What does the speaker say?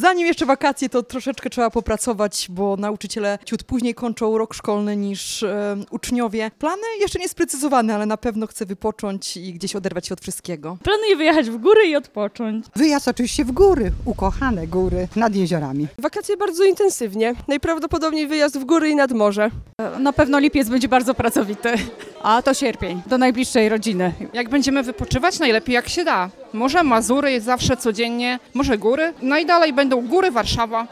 Zanim jeszcze wakacje, to troszeczkę trzeba popracować, bo nauczyciele ciut później kończą rok szkolny niż uczniowie. Plany jeszcze nie sprecyzowane, ale na pewno chcę wypocząć i gdzieś oderwać się od wszystkiego. Planuję wyjechać w góry i odpocząć. Wyjazd oczywiście w góry, ukochane góry nad jeziorami. Wakacje bardzo intensywnie. Najprawdopodobniej wyjazd w góry i nad morze. Na pewno lipiec będzie bardzo pracowity, a to sierpień, do najbliższej rodziny. Jak będziemy wypoczywać, najlepiej jak się da. Może Mazury jest zawsze codziennie, może góry. Najdalej będą góry, Warszawa.